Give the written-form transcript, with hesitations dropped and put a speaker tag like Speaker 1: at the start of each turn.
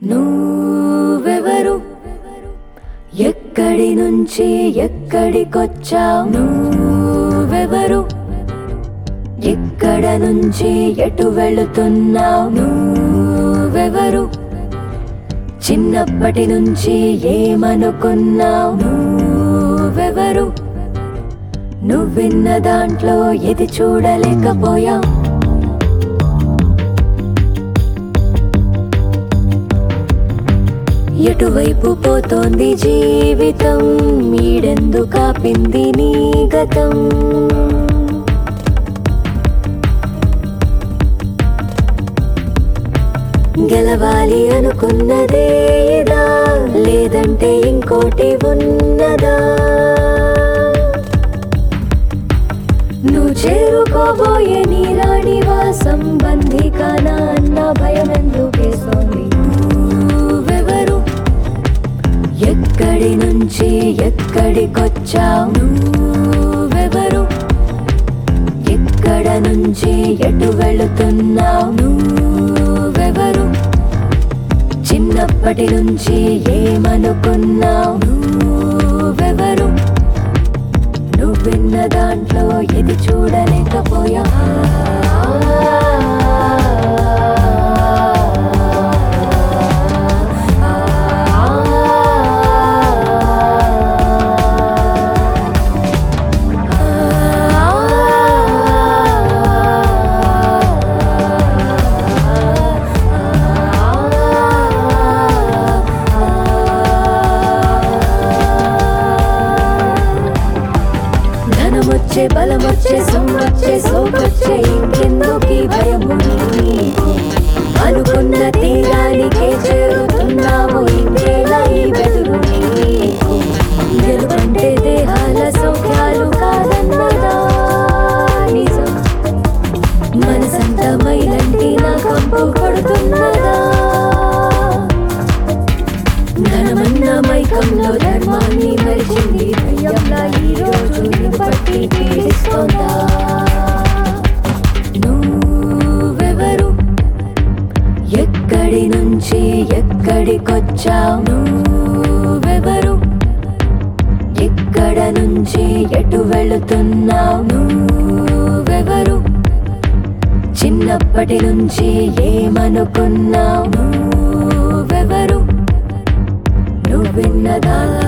Speaker 1: నువ్వెవరు ఎక్కడి నుంచి ఎక్కడికొచ్చావు నువ్వెవరు ఎక్కడ నుంచి ఎటు వెళుతున్నావు నువ్వెవరు చిన్నప్పటి నుంచి ఏమనుకున్నావు నువ్వెవరు నువ్విన్న దాంట్లో ఇది చూడలేకపోయావు ఎటువైపు పోతోంది జీవితం ఈడెందు కాపింది నీ గతం గెలవాలి అనుకున్నదే ఇదా లేదంటే ఇంకోటి ఉన్నదా నువ్వు చేరుకోబోయే నీ రాణివాసం బంధికానా అన్న భయమెందుకేస్తోంది నువ్వెవరు ఎక్కడి నుంచి ఎక్కడికొచ్చావు నువ్వెవరు ఎక్కడ నుంచి ఎటు వెళుతున్నావు నువ్వెవరు చిన్నప్పటి నుంచి ఏమనుకున్నావు నువ్వెవరు నువ్విన్న దాంట్లో ఇది చూడలేకపోయా ధనమొచ్చే బలమొచ్చే సొమ్మొచ్చే సోకొచ్చే ఇంకెందుకీ భయము నీకు అనుకున్న తీరానికే చేరుతున్నావు ఇంకేలా ఈ బెదురు నీకు గెలుపంటే దేహాల సౌఖ్యాలు కాదన్నదా నిజం మనసంతా మైలంటి నా కంపు కొడుతున్నదా ధనమన్న మైకంలో ధర్మాన్ని మరిచింది దయ్యంలా ఈ రోజు పట్టి పీడిస్తోందా నువ్వెవరు ఎక్కడి నుంచి ఎక్కడికొచ్చావు నువ్వెవరు ఎక్కడ నుంచి ఎటు వెళుతున్నావు నువ్వెవరు చిన్నప్పటి నుంచి ఏమనుకున్నావు నువ్వెవరు నువ్విన్నదా